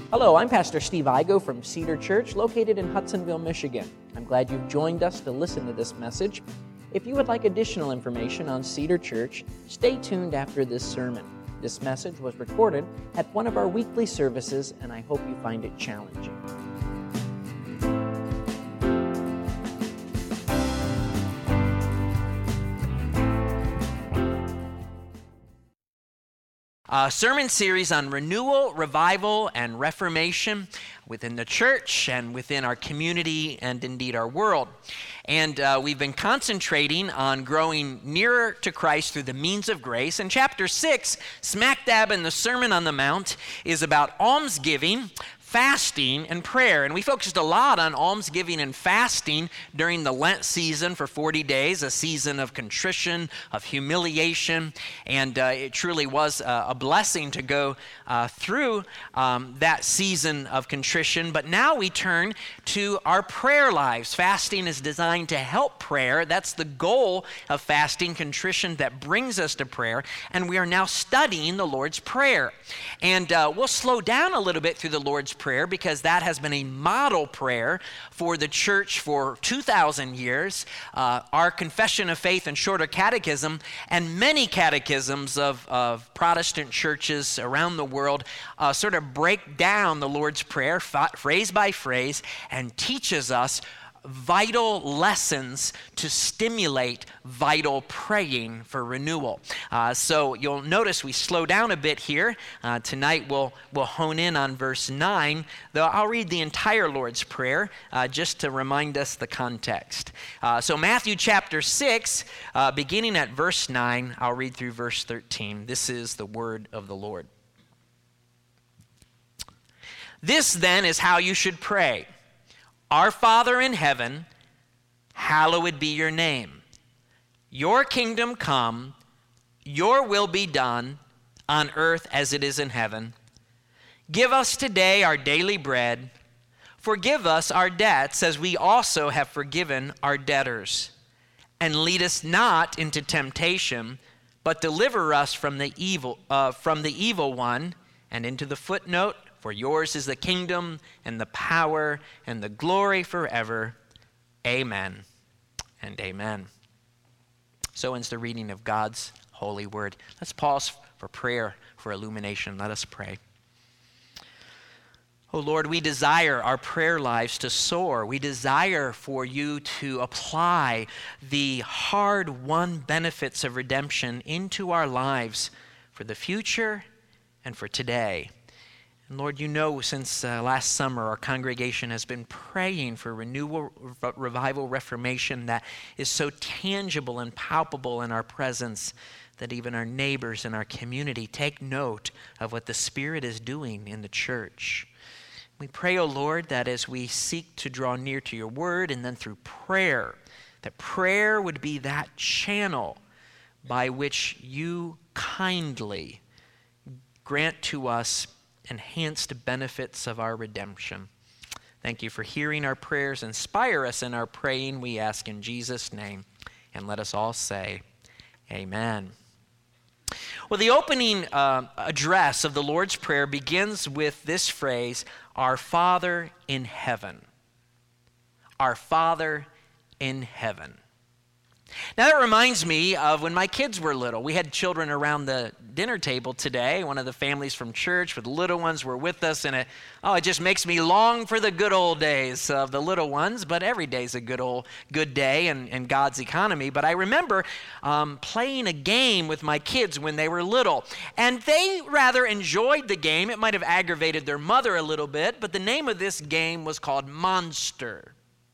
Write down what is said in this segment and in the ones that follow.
Hello, I'm Pastor Steve Igo from Cedar Church, located in Hudsonville, Michigan. I'm glad you've joined us to listen to this message. If you would like additional information on Cedar Church, stay tuned after this sermon. This message was recorded at one of our weekly services, and I hope you find it challenging. A sermon series on renewal, revival, and reformation within the church and within our community and indeed our world. And we've been concentrating on growing nearer to Christ through the means of grace. And chapter 6, smack dab in the Sermon on the Mount, is about almsgiving, fasting, and prayer. And we focused a lot on almsgiving and fasting during the Lent season for 40 days, a season of contrition, of humiliation, and it truly was a blessing to go through that season of contrition. But now we turn to our prayer lives. Fasting is designed to help prayer. That's the goal of fasting, contrition that brings us to prayer. And we are now studying the Lord's Prayer. And we'll slow down a little bit through the Lord's Prayer because that has been a model prayer for the church for 2,000 years. Our Confession of Faith and Shorter Catechism and many catechisms of Protestant churches around the world sort of break down the Lord's Prayer phrase by phrase and teaches us vital lessons to stimulate vital praying for renewal. So you'll notice we slow down a bit here. Tonight we'll hone in on verse 9, though I'll read the entire Lord's Prayer just to remind us the context. So Matthew chapter 6, beginning at verse 9, I'll read through verse 13. This is the word of the Lord. This then is how you should pray. Our Father in heaven, hallowed be your name. Your kingdom come, your will be done on earth as it is in heaven. Give us today our daily bread. Forgive us our debts as we also have forgiven our debtors. And lead us not into temptation, but deliver us from the evil one. And into the footnote, for yours is the kingdom and the power and the glory forever. Amen and amen. So ends the reading of God's holy word. Let's pause for prayer, for illumination. Let us pray. Oh Lord, we desire our prayer lives to soar. We desire for you to apply the hard-won benefits of redemption into our lives for the future and for today. And Lord, you know since last summer our congregation has been praying for renewal, revival, reformation that is so tangible and palpable in our presence that even our neighbors in our community take note of what the Spirit is doing in the church. We pray, O Lord, that as we seek to draw near to your word and then through prayer, that prayer would be that channel by which you kindly grant to us enhanced benefits of our redemption. Thank you for hearing our prayers. Inspire us in our praying, we ask in Jesus' name. And let us all say, amen. Well, the opening address of the Lord's Prayer begins with this phrase, Our Father in heaven. Our Father in heaven. Now that reminds me of when my kids were little. We had children around the dinner table today. One of the families from church with little ones were with us, and it just makes me long for the good old days of the little ones. But every day's a good day in God's economy. But I remember playing a game with my kids when they were little, and they rather enjoyed the game. It might have aggravated their mother a little bit, but the name of this game was called Monster.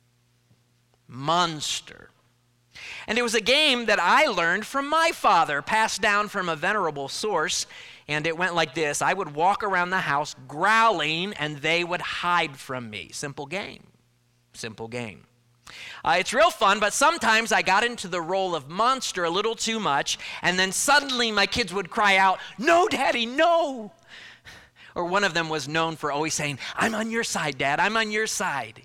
Monster. And it was a game that I learned from my father, passed down from a venerable source, and it went like this. I would walk around the house growling, and they would hide from me. Simple game. Simple game. It's real fun, but sometimes I got into the role of monster a little too much, and then suddenly my kids would cry out, "No, Daddy, no!" Or one of them was known for always saying, "I'm on your side, Dad, I'm on your side."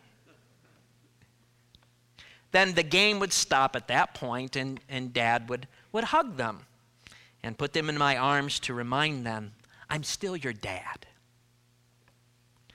Then the game would stop at that point, and Dad would hug them and put them in my arms to remind them, I'm still your dad.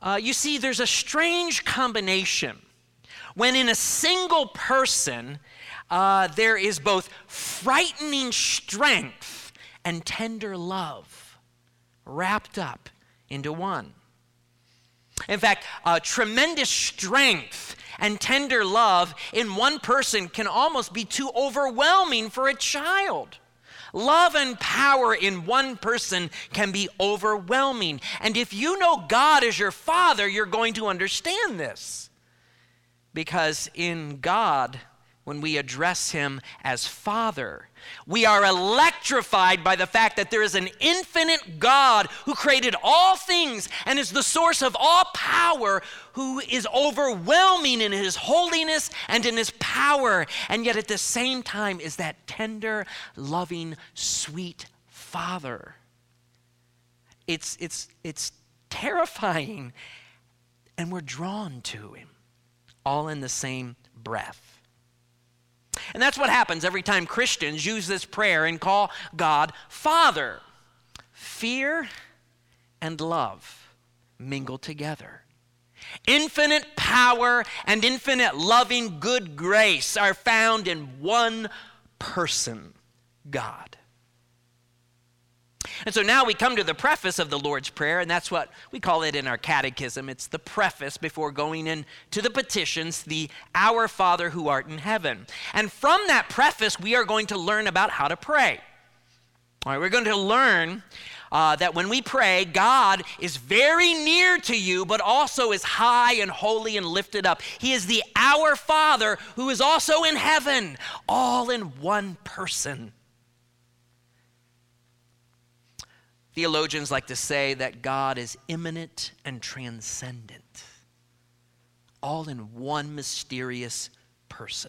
You see, there's a strange combination when in a single person there is both frightening strength and tender love wrapped up into one. In fact, tremendous strength and tender love in one person can almost be too overwhelming for a child. Love and power in one person can be overwhelming. And if you know God as your Father, you're going to understand this. Because in God, when we address him as Father, we are electrified by the fact that there is an infinite God who created all things and is the source of all power, who is overwhelming in his holiness and in his power, and yet at the same time is that tender, loving, sweet Father. It's terrifying, and we're drawn to him, all in the same breath. And that's what happens every time Christians use this prayer and call God Father. Fear and love mingle together. Infinite power and infinite loving good grace are found in one person, God. And so now we come to the preface of the Lord's Prayer, and that's what we call it in our catechism. It's the preface before going into the petitions, the Our Father who art in heaven. And from that preface, we are going to learn about how to pray. All right, we're going to learn that when we pray, God is very near to you, but also is high and holy and lifted up. He is the Our Father who is also in heaven, all in one person. Theologians like to say that God is immanent and transcendent, all in one mysterious person.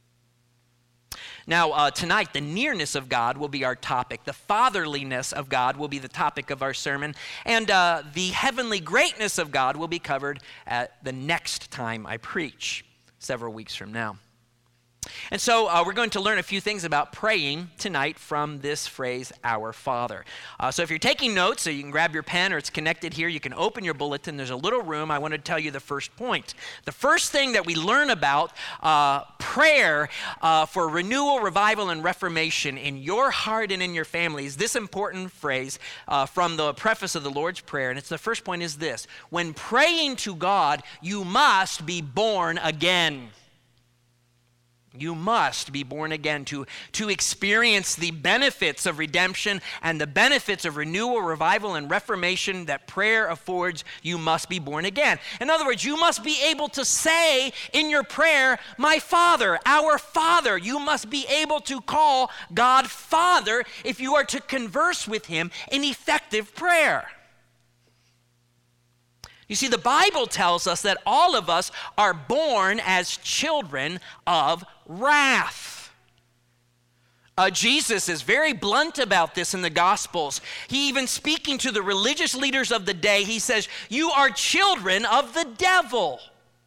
Now, tonight, the nearness of God will be our topic. The fatherliness of God will be the topic of our sermon. And the heavenly greatness of God will be covered at the next time I preach, several weeks from now. And so we're going to learn a few things about praying tonight from this phrase, Our Father. So if you're taking notes, so you can grab your pen or it's connected here, you can open your bulletin. There's a little room. I want to tell you the first point. The first thing that we learn about prayer for renewal, revival, and reformation in your heart and in your family is this important phrase from the preface of the Lord's Prayer. And it's the first point is this: when praying to God, you must be born again. You must be born again to experience the benefits of redemption and the benefits of renewal, revival, and reformation that prayer affords. You must be born again. In other words, you must be able to say in your prayer, my Father, our Father. You must be able to call God Father if you are to converse with him in effective prayer. You see, the Bible tells us that all of us are born as children of wrath. Jesus is very blunt about this in the Gospels. He even speaking to the religious leaders of the day, he says, you are children of the devil.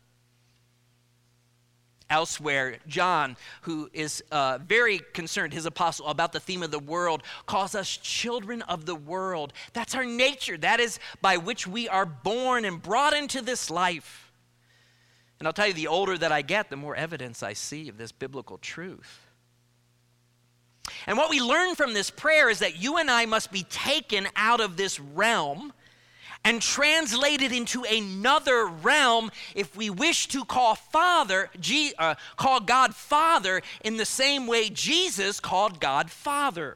Elsewhere, John, who is very concerned, his apostle, about the theme of the world, calls us children of the world. That's our nature. That is by which we are born and brought into this life. And I'll tell you, the older that I get, the more evidence I see of this biblical truth. And what we learn from this prayer is that you and I must be taken out of this realm and translated into another realm if we wish to call God Father in the same way Jesus called God Father.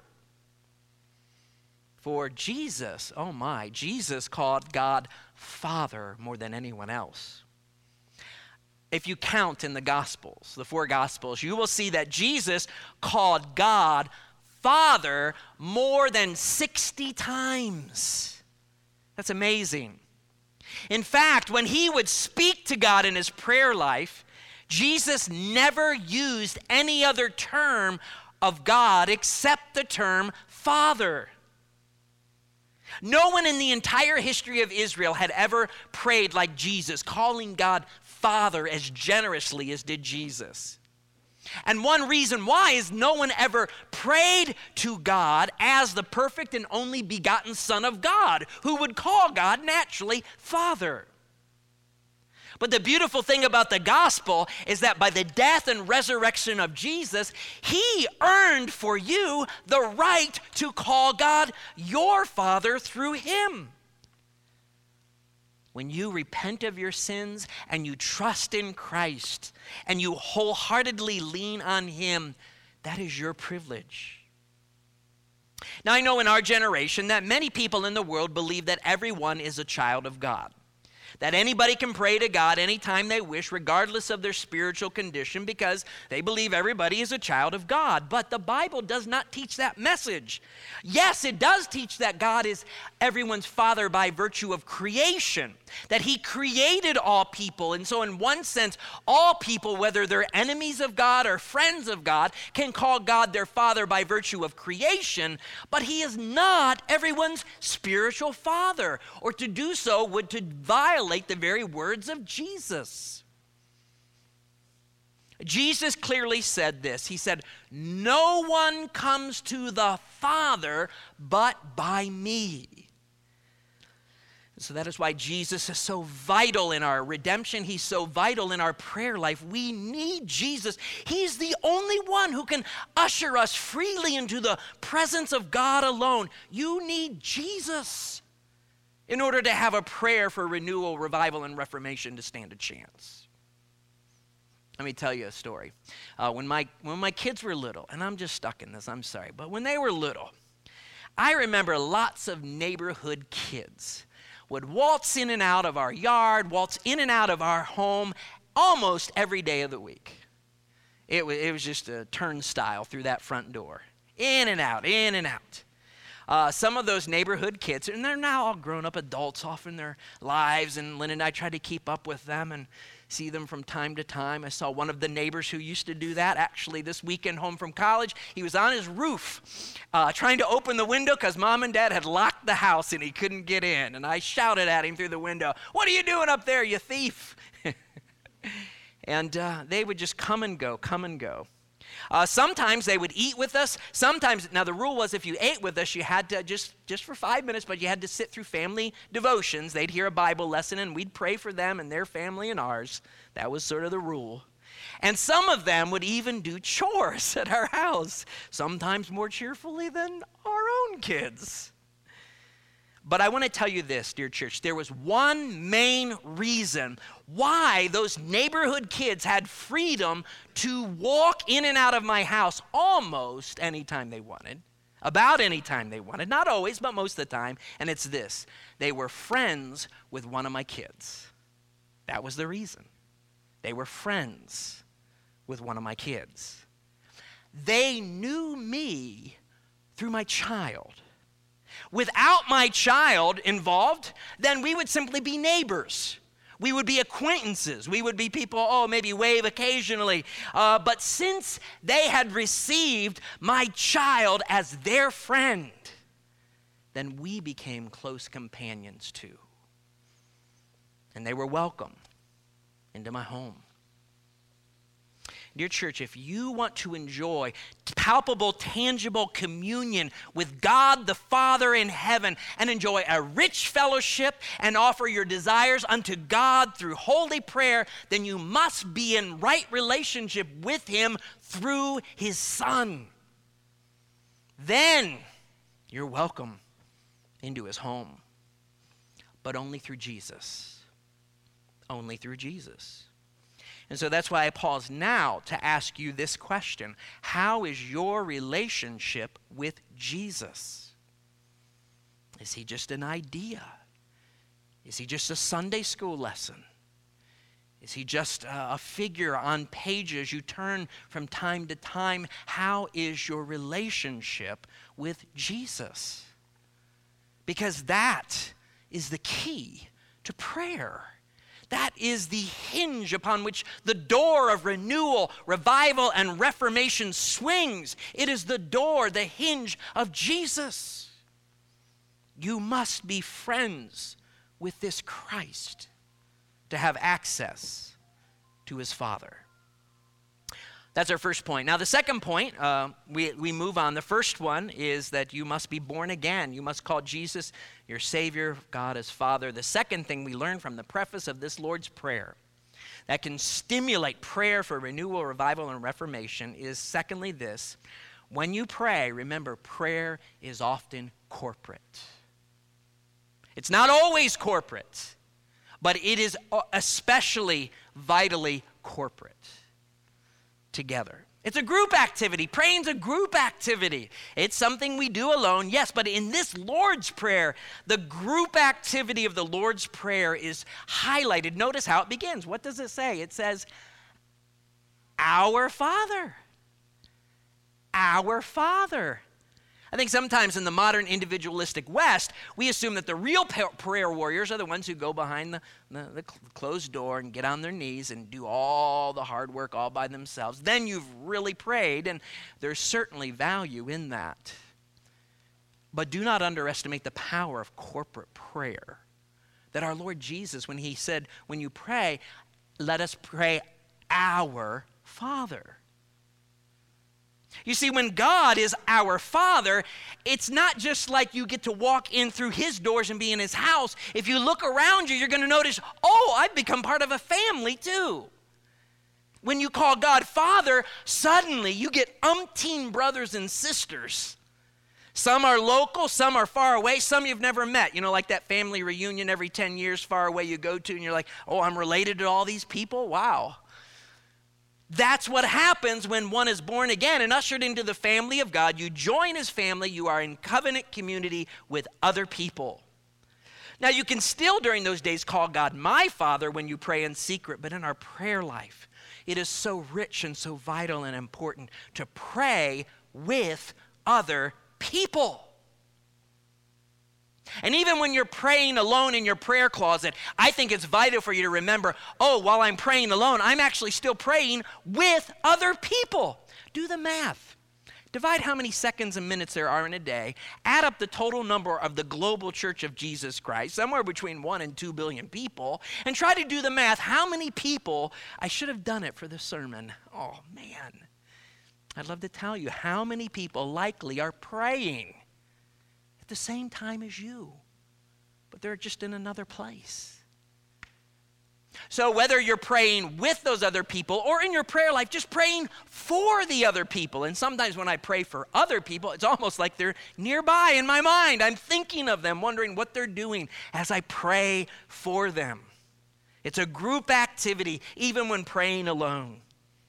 For Jesus, Jesus called God Father more than anyone else. If you count in the Gospels, the four Gospels, you will see that Jesus called God Father more than 60 times. That's amazing. In fact, when he would speak to God in his prayer life, Jesus never used any other term of God except the term Father. No one in the entire history of Israel had ever prayed like Jesus, calling God Father as generously as did Jesus. And one reason why is no one ever prayed to God as the perfect and only begotten Son of God, who would call God naturally Father. But the beautiful thing about the gospel is that by the death and resurrection of Jesus, he earned for you the right to call God your Father through him. When you repent of your sins and you trust in Christ and you wholeheartedly lean on him, that is your privilege. Now, I know in our generation that many people in the world believe that everyone is a child of God, that anybody can pray to God anytime they wish, regardless of their spiritual condition, because they believe everybody is a child of God. But the Bible does not teach that message. Yes, it does teach that God is everyone's father by virtue of creation, that he created all people. And so in one sense, all people, whether they're enemies of God or friends of God, can call God their father by virtue of creation. But he is not everyone's spiritual father, or to do so would to violate the very words of Jesus. Jesus clearly said this. He said, "No one comes to the Father but by me." So that is why Jesus is so vital in our redemption. He's so vital in our prayer life. We need Jesus. He's the only one who can usher us freely into the presence of God alone. You need Jesus in order to have a prayer for renewal, revival, and reformation to stand a chance. Let me tell you a story. When my kids were little, and I'm just stuck in this, I'm sorry, but when they were little, I remember lots of neighborhood kids would waltz in and out of our yard, waltz in and out of our home almost every day of the week. It was just a turnstile through that front door. In and out, in and out. Some of those neighborhood kids, and they're now all grown up adults off in their lives, and Lynn and I try to keep up with them and see them from time to time. I saw one of the neighbors who used to do that actually this weekend home from college. He was on his roof trying to open the window because mom and dad had locked the house and he couldn't get in. And I shouted at him through the window, "What are you doing up there, you thief?" And they would just come and go, come and go. Sometimes they would eat with us. Sometimes, now the rule was if you ate with us, you had to just for 5 minutes, but you had to sit through family devotions. They'd hear a Bible lesson and we'd pray for them and their family and ours. That was sort of the rule. And some of them would even do chores at our house, sometimes more cheerfully than our own kids. But I want to tell you this, dear church, there was one main reason why those neighborhood kids had freedom to walk in and out of my house almost anytime they wanted, about any time they wanted, not always, but most of the time, and it's this: they were friends with one of my kids. That was the reason. They were friends with one of my kids. They knew me through my child. Without my child involved, then we would simply be neighbors. We would be acquaintances. We would be people, maybe wave occasionally. But since they had received my child as their friend, then we became close companions too. And they were welcome into my home. Dear church, if you want to enjoy palpable, tangible communion with God the Father in heaven and enjoy a rich fellowship and offer your desires unto God through holy prayer, then you must be in right relationship with him through his Son. Then you're welcome into his home, but only through Jesus. Only through Jesus. And so that's why I pause now to ask you this question: how is your relationship with Jesus? Is he just an idea? Is he just a Sunday school lesson? Is he just a figure on pages you turn from time to time? How is your relationship with Jesus? Because that is the key to prayer. That is the hinge upon which the door of renewal, revival, and reformation swings. It is the door, the hinge of Jesus. You must be friends with this Christ to have access to his Father. That's our first point. Now, the second point, we move on. The first one is that you must be born again. You must call Jesus your Savior, God as Father. The second thing we learn from the preface of this Lord's Prayer that can stimulate prayer for renewal, revival, and reformation is secondly this: when you pray, remember, prayer is often corporate. It's not always corporate, but it is especially vitally corporate together. It's a group activity. Praying's a group activity. It's something we do alone, yes, but in this Lord's Prayer, the group activity of the Lord's Prayer is highlighted. Notice how it begins. What does it say? It says, Our Father. Our Father. I think sometimes in the modern individualistic West, we assume that the real prayer warriors are the ones who go behind the closed door and get on their knees and do all the hard work all by themselves. Then you've really prayed, and there's certainly value in that. But do not underestimate the power of corporate prayer. That our Lord Jesus, when he said, when you pray, let us pray our Father. You see, when God is our Father, it's not just like you get to walk in through his doors and be in his house. If you look around you, you're going to notice, oh, I've become part of a family too. When you call God Father, suddenly you get umpteen brothers and sisters. Some are local, some are far away, some you've never met. You know, like that family reunion every 10 years far away you go to, and you're like, oh, I'm related to all these people? Wow. That's what happens when one is born again and ushered into the family of God. You join his family. You are in covenant community with other people. Now, you can still during those days call God my Father when you pray in secret, but in our prayer life, it is so rich and so vital and important to pray with other people. And even when you're praying alone in your prayer closet, I think it's vital for you to remember, oh, while I'm praying alone, I'm actually still praying with other people. Do the math. Divide how many seconds and minutes there are in a day. Add up the total number of the global church of Jesus Christ, somewhere between 1 and 2 billion people, and try to do the math. How many people, I should have done it for the sermon. Oh, man. I'd love to tell you how many people likely are praying at the same time as you, but they're just in another place. So whether you're praying with those other people or in your prayer life, just praying for the other people. And sometimes when I pray for other people, it's almost like they're nearby in my mind. I'm thinking of them, wondering what they're doing as I pray for them. It's a group activity, even when praying alone.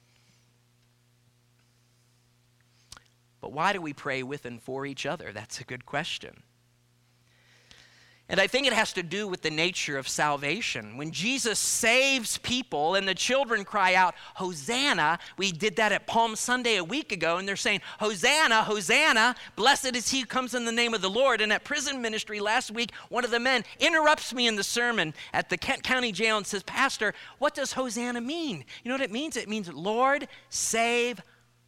But why do we pray with and for each other? That's a good question. And I think it has to do with the nature of salvation. When Jesus saves people and the children cry out, Hosanna, we did that at Palm Sunday a week ago, and they're saying, Hosanna, Hosanna, blessed is he who comes in the name of the Lord. And at prison ministry last week, one of the men interrupts me in the sermon at the Kent County Jail and says, Pastor, what does Hosanna mean? You know what it means? It means, Lord, save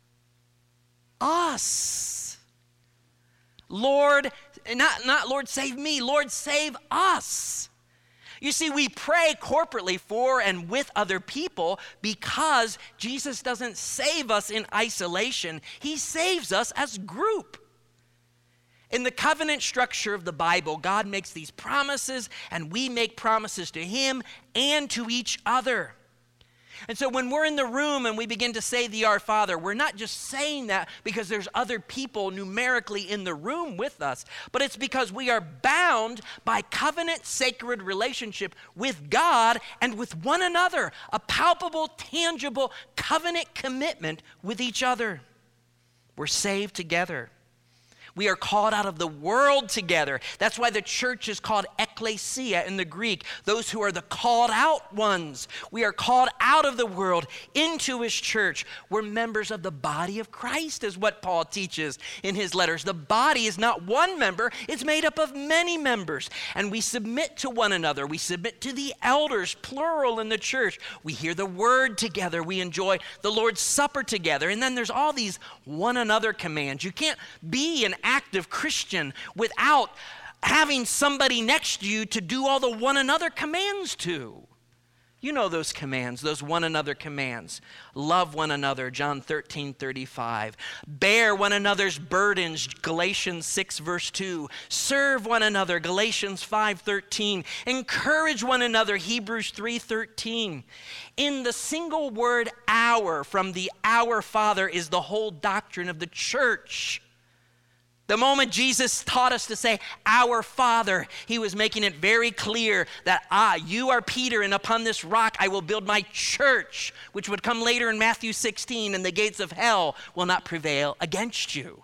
us. Lord, not Lord save me, Lord save us. You see, we pray corporately for and with other people because Jesus doesn't save us in isolation. He saves us as a group. In the covenant structure of the Bible, God makes these promises and we make promises to him and to each other. And so when we're in the room and we begin to say the Our Father, we're not just saying that because there's other people numerically in the room with us, but it's because we are bound by covenant sacred relationship with God and with one another, a palpable, tangible covenant commitment with each other. We're saved together. We are called out of the world together. That's why the church is called ekklesia in the Greek, those who are the called out ones. We are called out of the world into his church. We're members of the body of Christ, is what Paul teaches in his letters. The body is not one member, it's made up of many members. And we submit to one another. We submit to the elders, plural, in the church. We hear the word together. We enjoy the Lord's Supper together. And then there's all these one another commands. You can't be an active Christian without having somebody next to you to do all the one another commands to. You know those commands, those one another commands. Love one another, John 13:35. Bear one another's burdens, Galatians 6 verse 2. Serve one another, Galatians 5:13. Encourage one another, Hebrews 3:13. In the single word our from the Our Father is the whole doctrine of the church. The moment Jesus taught us to say, Our Father, he was making it very clear that you are Peter, and upon this rock I will build my church, which would come later in Matthew 16, and the gates of hell will not prevail against you.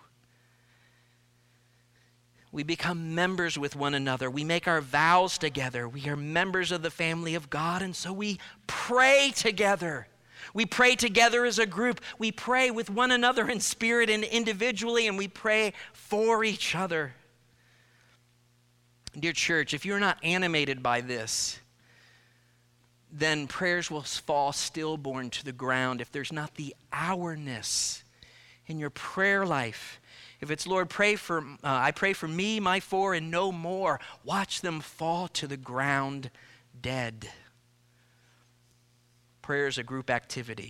We become members with one another. We make our vows together. We are members of the family of God, and so we pray together. We pray together as a group. We pray with one another in spirit and individually, and we pray for each other. Dear church, if you're not animated by this, then prayers will fall stillborn to the ground if there's not the ourness in your prayer life. If it's, Lord, I pray for me, my four, and no more, watch them fall to the ground dead. Prayer is a group activity.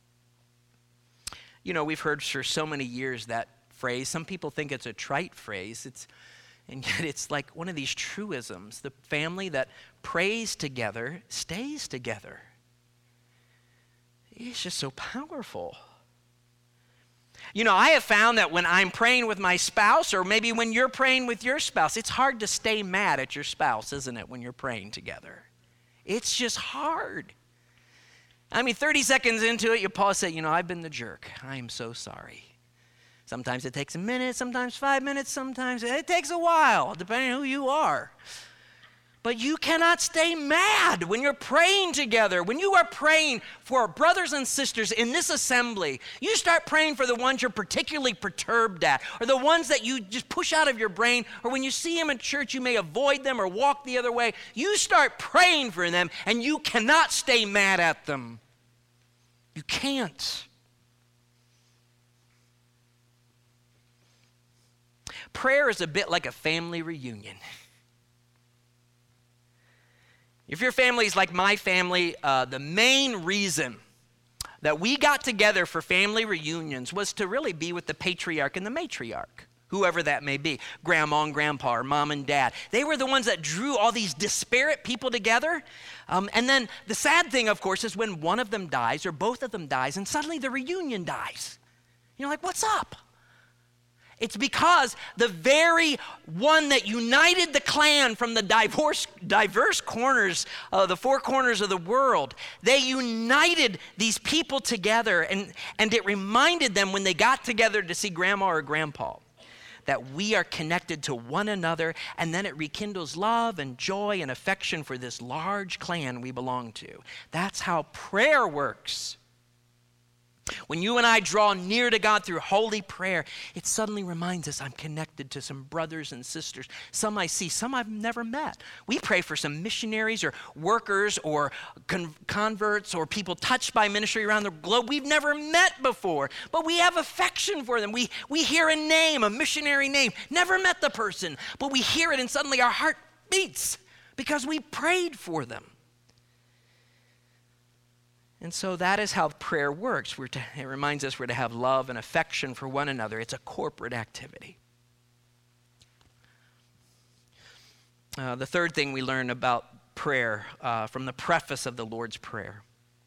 You know, we've heard for so many years that phrase. Some people think it's a trite phrase. And yet it's like one of these truisms. The family that prays together stays together. It's just so powerful. You know, I have found that when I'm praying with my spouse, or maybe when you're praying with your spouse, it's hard to stay mad at your spouse, isn't it, when you're praying together? It's just hard. I mean, 30 seconds into it, you pause and say, I've been the jerk. I am so sorry. Sometimes it takes a minute, sometimes 5 minutes, sometimes it takes a while, depending on who you are. But you cannot stay mad when you're praying together. When you are praying for brothers and sisters in this assembly, you start praying for the ones you're particularly perturbed at, or the ones that you just push out of your brain, or when you see them in church, you may avoid them or walk the other way. You start praying for them, and you cannot stay mad at them. You can't. Prayer is a bit like a family reunion. If your family is like my family, the main reason that we got together for family reunions was to really be with the patriarch and the matriarch, whoever that may be, grandma and grandpa or mom and dad. They were the ones that drew all these disparate people together. And then the sad thing, of course, is when one of them dies or both of them dies and suddenly the reunion dies. You're like, what's up? It's because the very one that united the clan from the diverse corners, the four corners of the world, they united these people together, and it reminded them when they got together to see grandma or grandpa that we are connected to one another, and then it rekindles love and joy and affection for this large clan we belong to. That's how prayer works. When you and I draw near to God through holy prayer, it suddenly reminds us I'm connected to some brothers and sisters. Some I see, some I've never met. We pray for some missionaries or workers or converts or people touched by ministry around the globe we've never met before. But we have affection for them. We hear a name, a missionary name. Never met the person, but we hear it and suddenly our heart beats because we prayed for them. And so that is how prayer works. It reminds us we're to have love and affection for one another. It's a corporate activity. The third thing we learn about prayer from the preface of the Lord's Prayer,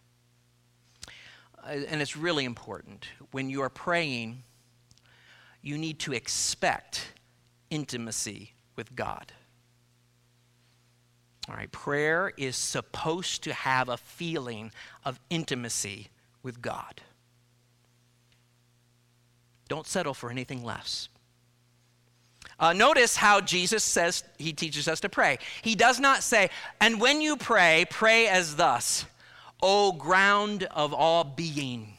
and it's really important. When you are praying, you need to expect intimacy with God. All right, prayer is supposed to have a feeling of intimacy with God. Don't settle for anything less. Notice how Jesus says he teaches us to pray. He does not say, and when you pray, pray as thus, O ground of all being.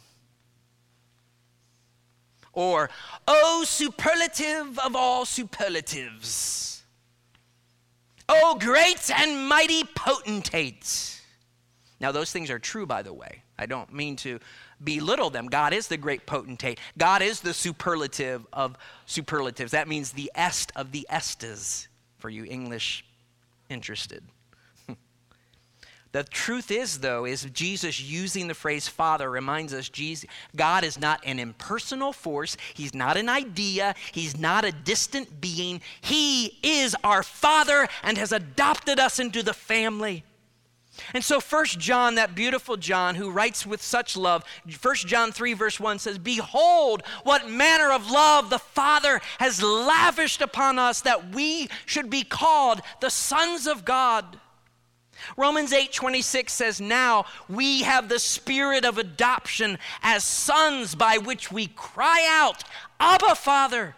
Or, O superlative of all superlatives. Oh, great and mighty potentate. Now, those things are true, by the way. I don't mean to belittle them. God is the great potentate. God is the superlative of superlatives. That means the est of the estes, for you English interested. The truth is, though, is Jesus using the phrase Father reminds us God is not an impersonal force. He's not an idea. He's not a distant being. He is our Father and has adopted us into the family. And so 1 John, that beautiful John who writes with such love, 1 John 3 verse 1 says, "Behold, what manner of love the Father has lavished upon us, that we should be called the sons of God." Romans 8:26 says, "Now we have the spirit of adoption as sons, by which we cry out, Abba, Father."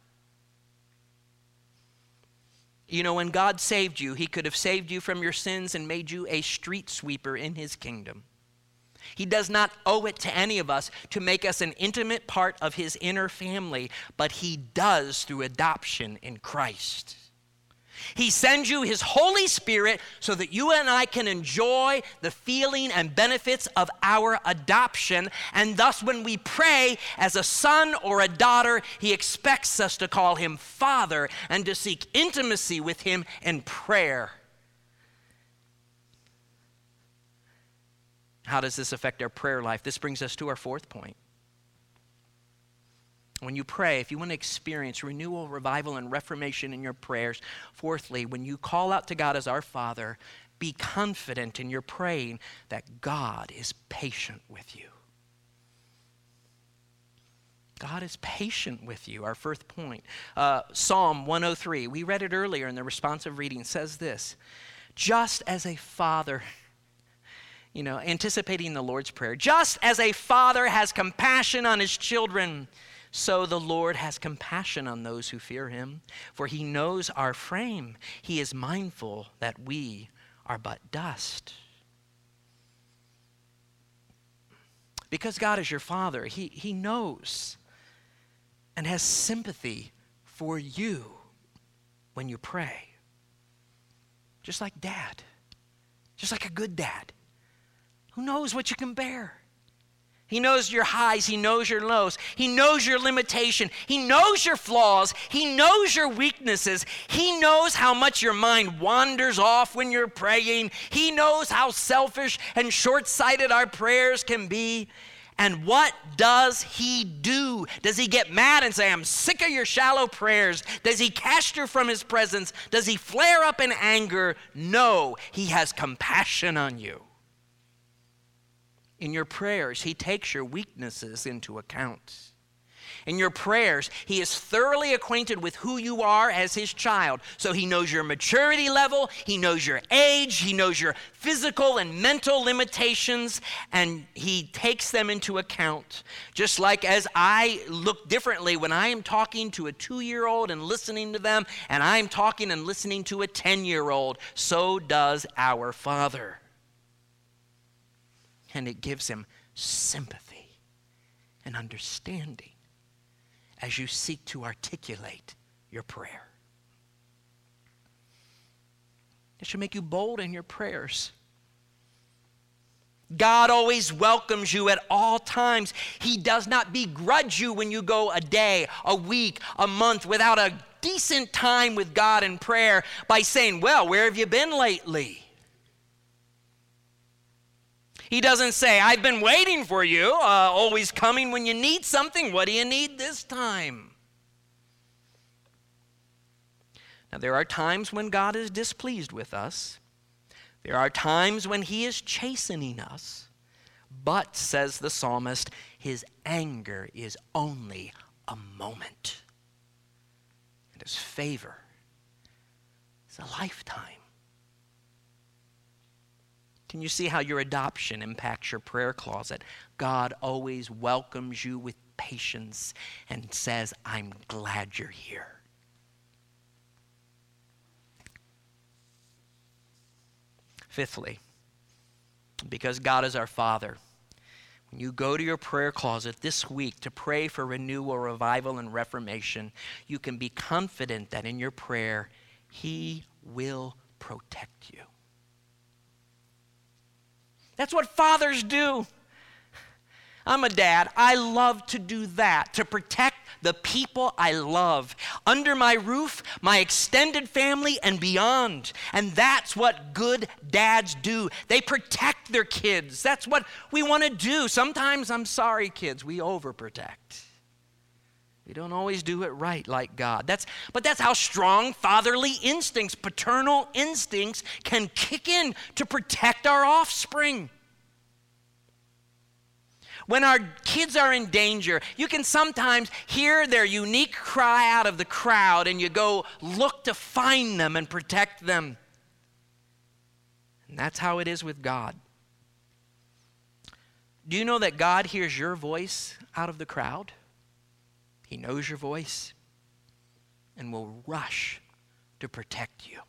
You know, when God saved you, he could have saved you from your sins and made you a street sweeper in his kingdom. He does not owe it to any of us to make us an intimate part of his inner family, but he does through adoption in Christ. He sends you his Holy Spirit so that you and I can enjoy the feeling and benefits of our adoption. And thus, when we pray as a son or a daughter, he expects us to call him Father and to seek intimacy with him in prayer. How does this affect our prayer life? This brings us to our fourth point. When you pray, if you want to experience renewal, revival, and reformation in your prayers, fourthly, when you call out to God as our Father, be confident in your praying that God is patient with you. God is patient with you, our fourth point. Psalm 103, we read it earlier in the responsive reading, says this: just as a father, anticipating the Lord's Prayer, just as a father has compassion on his children, so the Lord has compassion on those who fear him, for he knows our frame. He is mindful that we are but dust. Because God is your Father, he knows and has sympathy for you when you pray. Just like Dad, just like a good dad who knows what you can bear. He knows your highs. He knows your lows. He knows your limitation. He knows your flaws. He knows your weaknesses. He knows how much your mind wanders off when you're praying. He knows how selfish and short-sighted our prayers can be. And what does he do? Does he get mad and say, "I'm sick of your shallow prayers"? Does he cast you from his presence? Does he flare up in anger? No, he has compassion on you. In your prayers, he takes your weaknesses into account. In your prayers, he is thoroughly acquainted with who you are as his child. So he knows your maturity level, he knows your age, he knows your physical and mental limitations, and he takes them into account. Just like as I look differently when I am talking to a 2-year-old and listening to them, and I am talking and listening to a 10-year-old, so does our Father. And it gives him sympathy and understanding as you seek to articulate your prayer. It should make you bold in your prayers. God always welcomes you at all times. He does not begrudge you when you go a day, a week, a month without a decent time with God in prayer by saying, "Well, where have you been lately?" He doesn't say, "I've been waiting for you, always coming when you need something. What do you need this time?" Now, there are times when God is displeased with us. There are times when he is chastening us. But, says the psalmist, his anger is only a moment. And his favor is a lifetime. Can you see how your adoption impacts your prayer closet? God always welcomes you with patience and says, "I'm glad you're here." Fifthly, because God is our Father, when you go to your prayer closet this week to pray for renewal, revival, and reformation, you can be confident that in your prayer, he will protect you. That's what fathers do. I'm a dad. I love to do that, to protect the people I love. Under my roof, my extended family, and beyond. And that's what good dads do. They protect their kids. That's what we want to do. Sometimes, I'm sorry, kids, we overprotect. We don't always do it right like God. But that's how strong fatherly instincts, paternal instincts can kick in to protect our offspring. When our kids are in danger, you can sometimes hear their unique cry out of the crowd, and you go look to find them and protect them. And that's how it is with God. Do you know that God hears your voice out of the crowd? He knows your voice and will rush to protect you.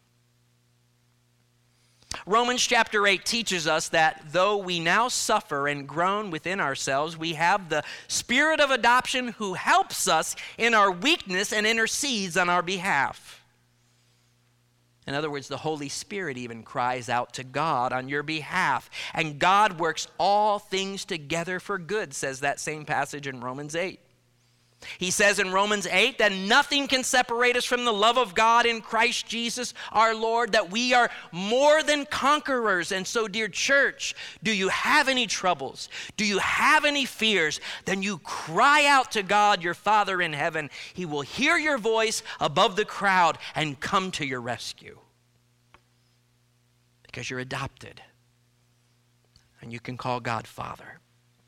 Romans chapter 8 teaches us that though we now suffer and groan within ourselves, we have the Spirit of adoption who helps us in our weakness and intercedes on our behalf. In other words, the Holy Spirit even cries out to God on your behalf. And God works all things together for good, says that same passage in Romans 8. He says in Romans 8 that nothing can separate us from the love of God in Christ Jesus our Lord, that we are more than conquerors. And so, dear church, do you have any troubles? Do you have any fears? Then you cry out to God, your Father in heaven. He will hear your voice above the crowd and come to your rescue. Because you're adopted. And you can call God Father.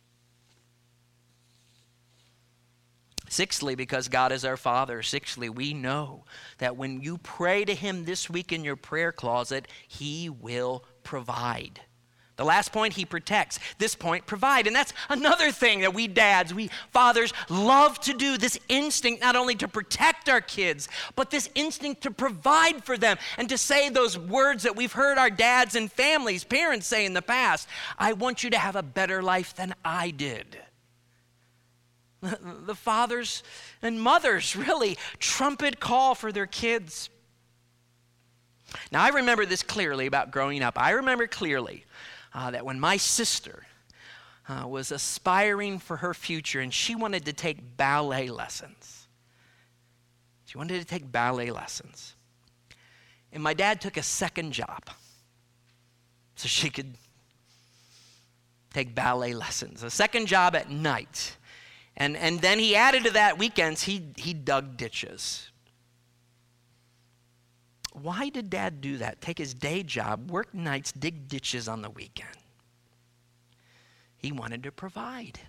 Sixthly, because God is our Father. Sixthly, we know that when you pray to Him this week in your prayer closet, He will provide. The last point, He protects. This point, provide. And that's another thing that we dads, we fathers love to do, this instinct not only to protect our kids, but this instinct to provide for them and to say those words that we've heard our dads and families, parents say in the past, I want you to have a better life than I did. The fathers and mothers really trumpet call for their kids. Now, I remember this clearly about growing up. I remember clearly that when my sister was aspiring for her future and she wanted to take ballet lessons. And my dad took a second job so she could take ballet lessons, a second job at night. And then he added to that weekends, he dug ditches. Why did Dad do that? Take his day job, work nights, dig ditches on the weekend. He wanted to provide.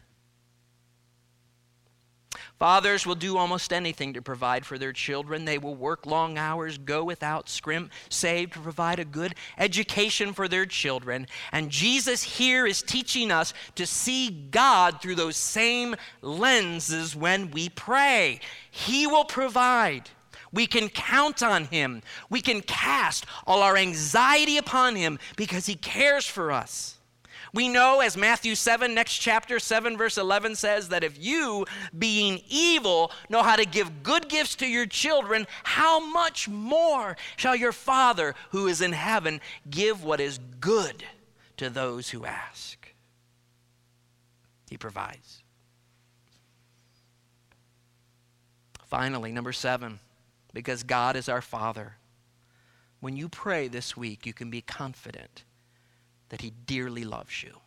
Fathers will do almost anything to provide for their children. They will work long hours, go without scrimp, save to provide a good education for their children. And Jesus here is teaching us to see God through those same lenses when we pray. He will provide. We can count on Him. We can cast all our anxiety upon Him because He cares for us. We know, as Matthew 7, next chapter, 7 verse 11 says, that if you, being evil, know how to give good gifts to your children, how much more shall your Father who is in heaven give what is good to those who ask? He provides. Finally, number 7, because God is our Father. When you pray this week, you can be confident that He dearly loves you.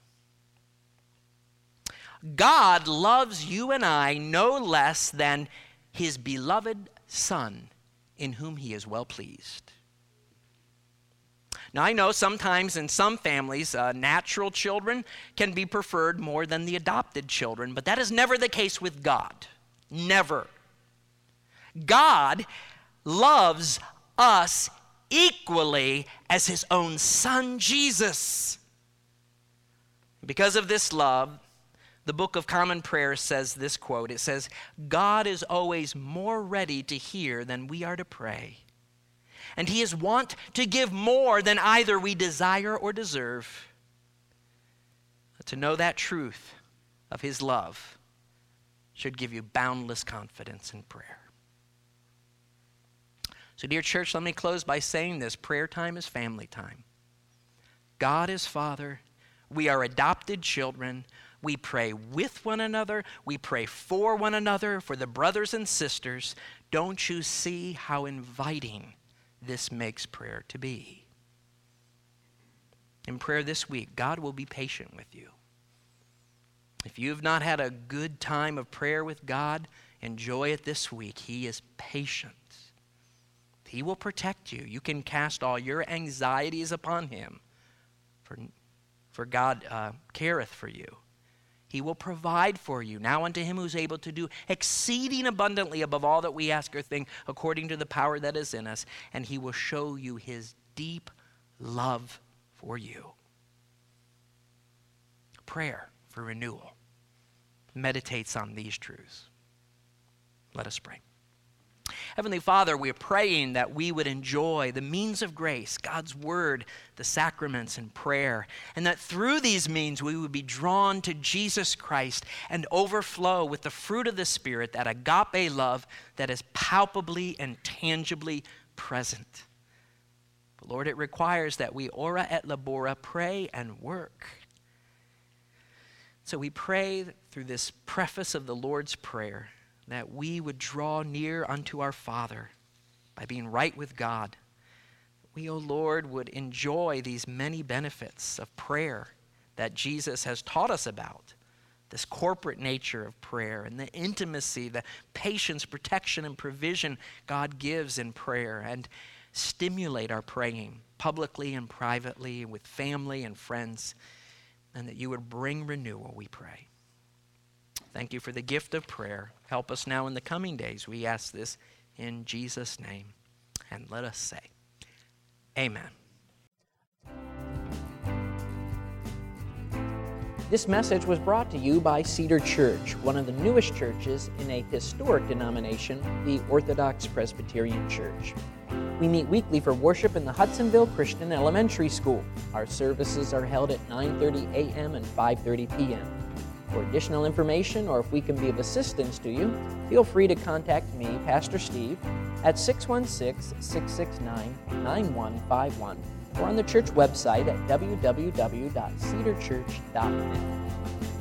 God loves you and I no less than His beloved Son, in whom He is well pleased. Now, I know sometimes in some families, natural children can be preferred more than the adopted children, but that is never the case with God. Never. God loves us equally as His own Son, Jesus. Because of this love, the Book of Common Prayer says this quote. It says, God is always more ready to hear than we are to pray. And He is wont to give more than either we desire or deserve. To know that truth of His love should give you boundless confidence in prayer. So, dear church, let me close by saying this. Prayer time is family time. God is Father. We are adopted children. We pray with one another. We pray for one another, for the brothers and sisters. Don't you see how inviting this makes prayer to be? In prayer this week, God will be patient with you. If you've not had a good time of prayer with God, enjoy it this week. He is patient. He will protect you. You can cast all your anxieties upon him, for God careth for you. He will provide for you. Now unto him who's able to do exceeding abundantly above all that we ask or think, according to the power that is in us, and he will show you his deep love for you. Prayer for renewal meditates on these truths. Let us pray. Heavenly Father, we are praying that we would enjoy the means of grace, God's word, the sacraments, and prayer, and that through these means we would be drawn to Jesus Christ and overflow with the fruit of the Spirit, that agape love that is palpably and tangibly present. But Lord, it requires that we ora et labora, pray and work. So we pray through this preface of the Lord's Prayer that we would draw near unto our Father by being right with God. We, O Lord, would enjoy these many benefits of prayer that Jesus has taught us about, this corporate nature of prayer and the intimacy, the patience, protection, and provision God gives in prayer, and stimulate our praying publicly and privately with family and friends, and that you would bring renewal, we pray. Thank you for the gift of prayer. Help us now in the coming days. We ask this in Jesus' name. And let us say, amen. This message was brought to you by Cedar Church, one of the newest churches in a historic denomination, the Orthodox Presbyterian Church. We meet weekly for worship in the Hudsonville Christian Elementary School. Our services are held at 9:30 a.m. and 5:30 p.m. For additional information, or if we can be of assistance to you, feel free to contact me, Pastor Steve, at 616-669-9151, or on the church website at www.cedarchurch.net.